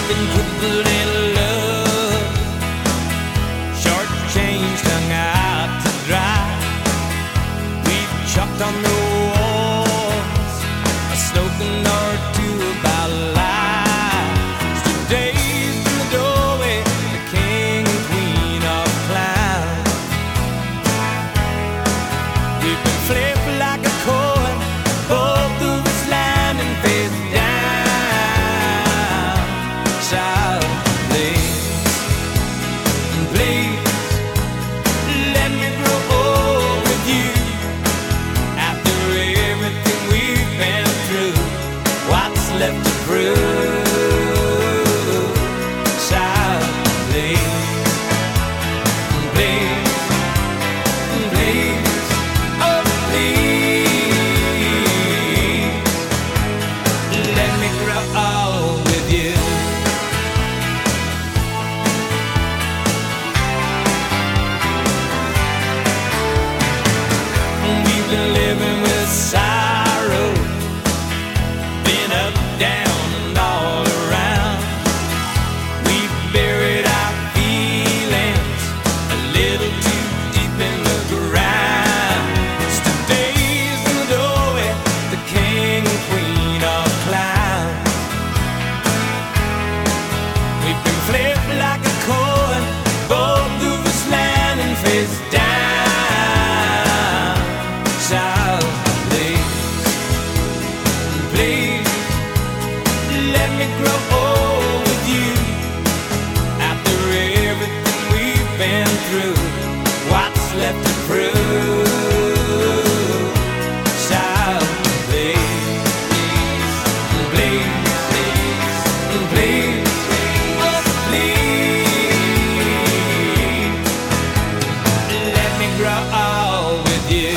been crippled in love, short-changed, hung out to dry. We've chalked on the walls a slogan or two about life. Today's in the doorway, the king and queen of clowns. We've been flipped like a coin, both of us landing face down. Child, please, please, let me grow old with you. After everything we've been through, what's left to prove? Child, please, please, please, oh please, let me grow old with you. We've been living with sorrow, been up, down, and all around. We've buried our feelings a little too deep in the ground. Today's in the doorway, the king and queen of clowns. We've been flipped like a coin, both of us landing face down. Child, please, please, let me grow old with you. After everything we've been through, what's left to prove? Child, please, please, please, please, oh please, let me grow old with you.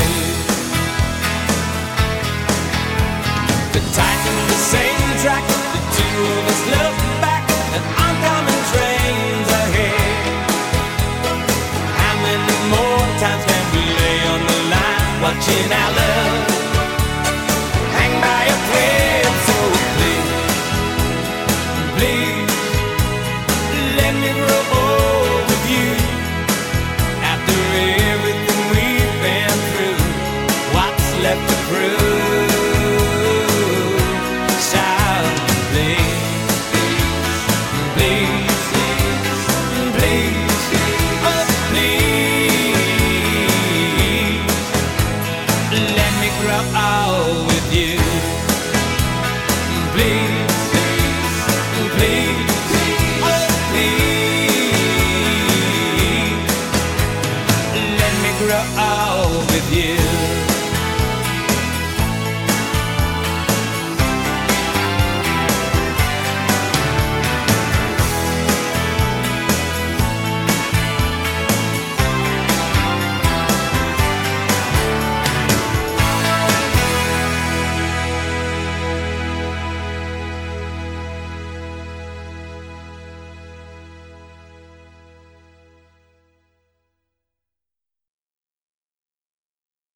The Titan, the same track, the two of us look back at oncoming trains ahead. How many more times can we lay on the line, watching our